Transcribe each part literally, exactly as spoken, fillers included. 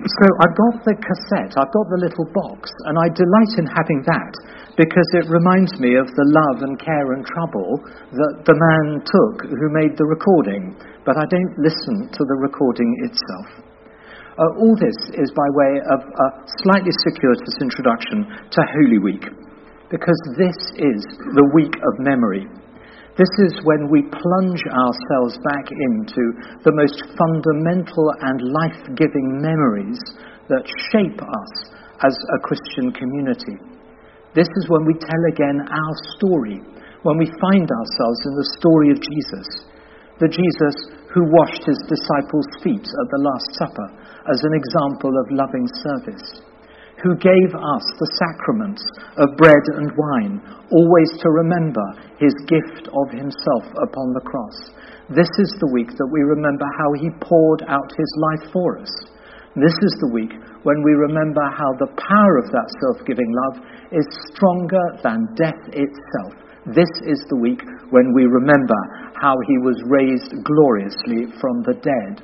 So I've got the cassette, I've got the little box, and I delight in having that because it reminds me of the love and care and trouble that the man took who made the recording, but I don't listen to the recording itself. Uh, all this is by way of a slightly circuitous introduction to Holy Week, because this is the week of memory. This is when we plunge ourselves back into the most fundamental and life-giving memories that shape us as a Christian community. This is when we tell again our story, when we find ourselves in the story of Jesus, the Jesus who washed his disciples' feet at the Last Supper as an example of loving service, who gave us the sacraments of bread and wine, always to remember his gift of himself upon the cross. This is the week that we remember how he poured out his life for us. This is the week when we remember how the power of that self-giving love is stronger than death itself. This is the week when we remember how he was raised gloriously from the dead.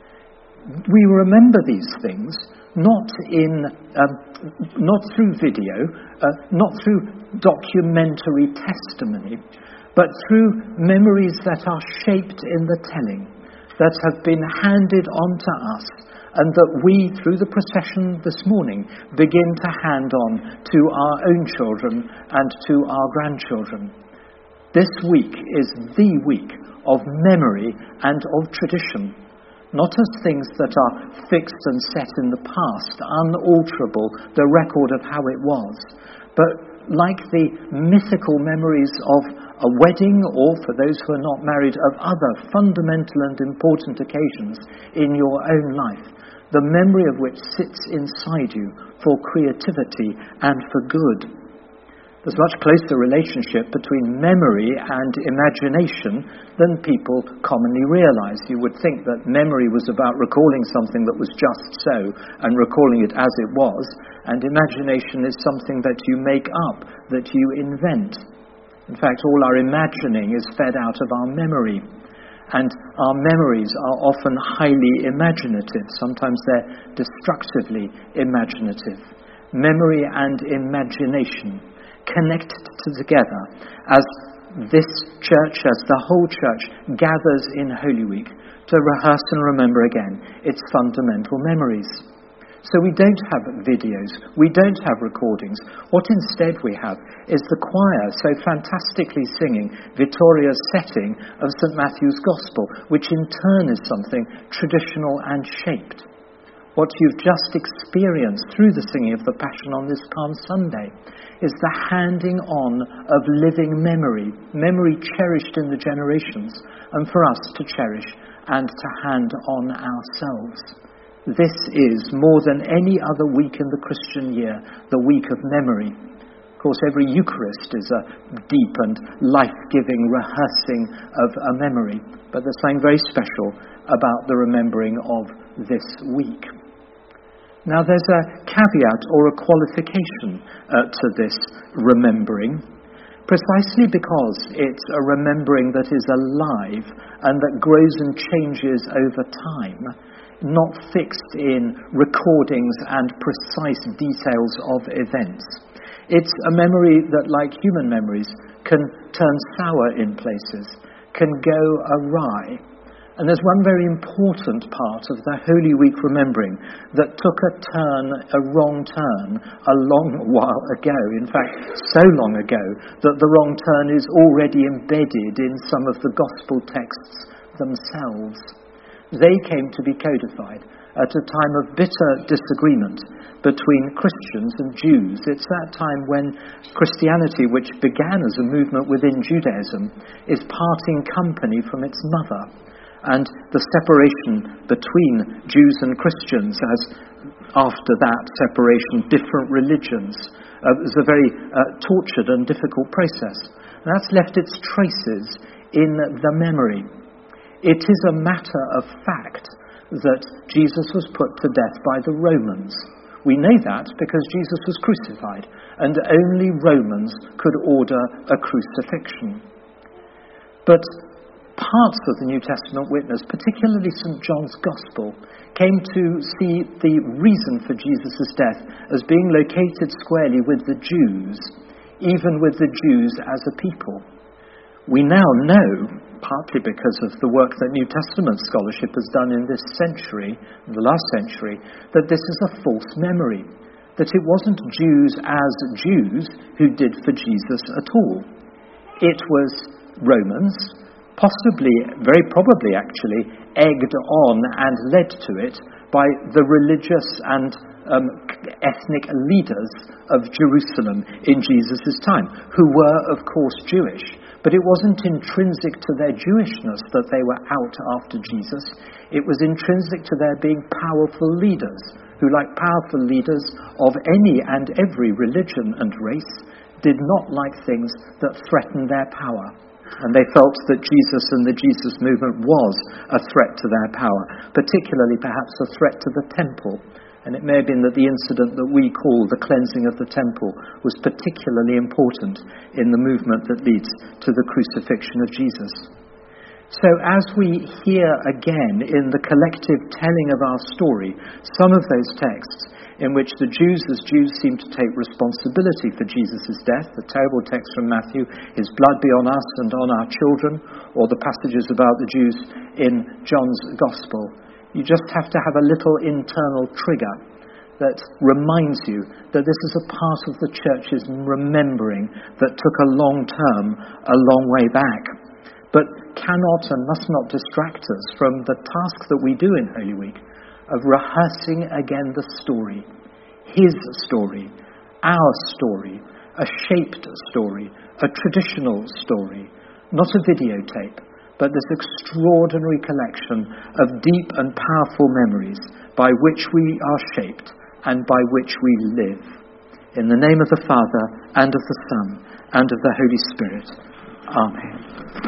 We remember these things not in, um, not through video, uh, not through documentary testimony, but through memories that are shaped in the telling, that have been handed on to us, and that we, through the procession this morning, begin to hand on to our own children and to our grandchildren. This week is the week of memory and of tradition. Not as things that are fixed and set in the past, unalterable, the record of how it was, but like the mythical memories of a wedding, or for those who are not married, of other fundamental and important occasions in your own life, the memory of which sits inside you for creativity and for good. There's a much closer relationship between memory and imagination than people commonly realize. You would think that memory was about recalling something that was just so and recalling it as it was, and imagination is something that you make up, that you invent. In fact, all our imagining is fed out of our memory, and our memories are often highly imaginative. Sometimes they're destructively imaginative. Memory and imagination connected together as this church, as the whole church, gathers in Holy Week to rehearse and remember again its fundamental memories. So we don't have videos, we don't have recordings. What instead we have is the choir so fantastically singing Vittoria's setting of Saint Matthew's Gospel, which in turn is something traditional and shaped. What you've just experienced through the singing of the Passion on this Palm Sunday is the handing on of living memory, memory cherished in the generations, and for us to cherish and to hand on ourselves. This is, more than any other week in the Christian year, the week of memory. Of course, every Eucharist is a deep and life-giving rehearsing of a memory, but there's something very special about the remembering of this week. Now, there's a caveat or a qualification uh, to this remembering, precisely because it's a remembering that is alive and that grows and changes over time, not fixed in recordings and precise details of events. It's a memory that, like human memories, can turn sour in places, can go awry. And there's one very important part of the Holy Week remembering that took a turn, a wrong turn, a long while ago. In fact, so long ago that the wrong turn is already embedded in some of the Gospel texts themselves. They came to be codified at a time of bitter disagreement between Christians and Jews. It's that time when Christianity, which began as a movement within Judaism, is parting company from its mother. And the separation between Jews and Christians, as after that separation, different religions, uh, was a very uh, tortured and difficult process. And that's left its traces in the memory. It is a matter of fact that Jesus was put to death by the Romans. We know that because Jesus was crucified, and only Romans could order a crucifixion. But parts of the New Testament witness, particularly Saint John's Gospel, came to see the reason for Jesus' death as being located squarely with the Jews, even with the Jews as a people. We now know, partly because of the work that New Testament scholarship has done in this century, the last century, that this is a false memory, that it wasn't Jews as Jews who did for Jesus at all. It was Romans, possibly, very probably actually, egged on and led to it by the religious and um, ethnic leaders of Jerusalem in Jesus' time, who were, of course, Jewish. But it wasn't intrinsic to their Jewishness that they were out after Jesus. It was intrinsic to their being powerful leaders, who, like powerful leaders of any and every religion and race, did not like things that threatened their power. And they felt that Jesus and the Jesus movement was a threat to their power, particularly perhaps a threat to the temple. And it may have been that the incident that we call the cleansing of the temple was particularly important in the movement that leads to the crucifixion of Jesus. So as we hear again in the collective telling of our story, some of those texts in which the Jews as Jews seem to take responsibility for Jesus' death, the terrible text from Matthew, his blood be on us and on our children, or the passages about the Jews in John's Gospel, you just have to have a little internal trigger that reminds you that this is a part of the church's remembering that took a long term, a long way back, but cannot and must not distract us from the task that we do in Holy Week of rehearsing again the story, his story, our story, a shaped story, a traditional story, not a videotape, but this extraordinary collection of deep and powerful memories by which we are shaped and by which we live. In the name of the Father, and of the Son, and of the Holy Spirit. Amen.